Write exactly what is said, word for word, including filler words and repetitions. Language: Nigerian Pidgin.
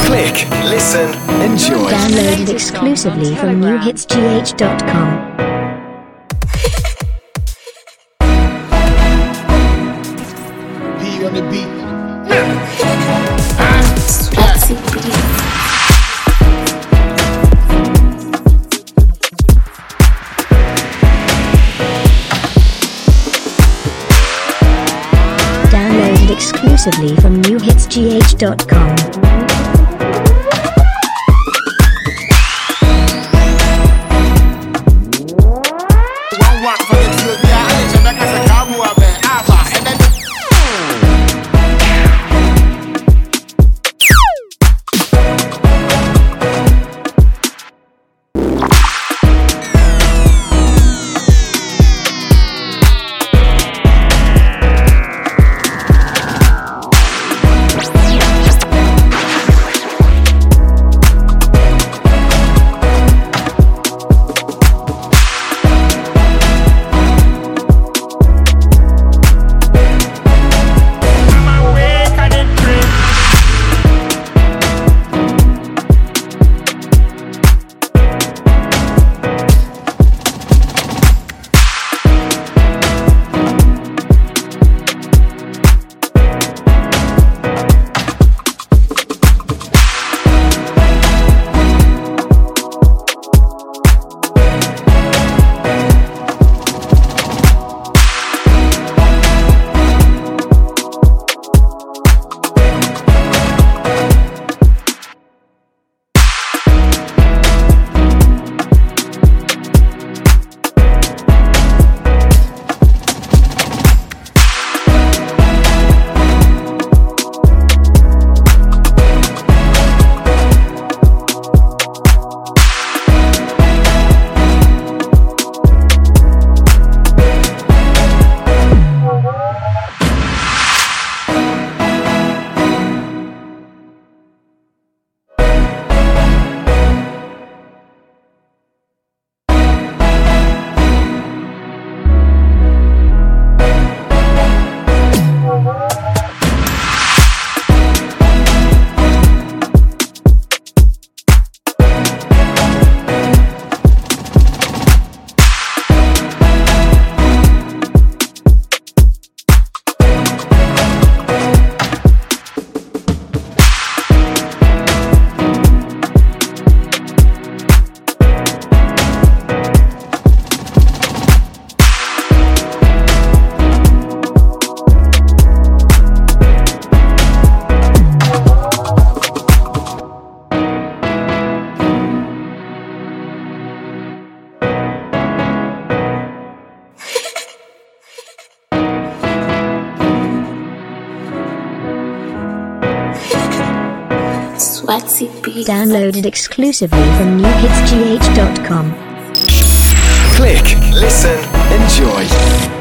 Click, listen, enjoy. Downloaded exclusively from new hits g h dot com. P on the beat. Swatsy Beats. Downloaded exclusively from new hits g h dot com. Swatsy Beats. Downloaded exclusively from new hits g h dot com. Click, listen, enjoy.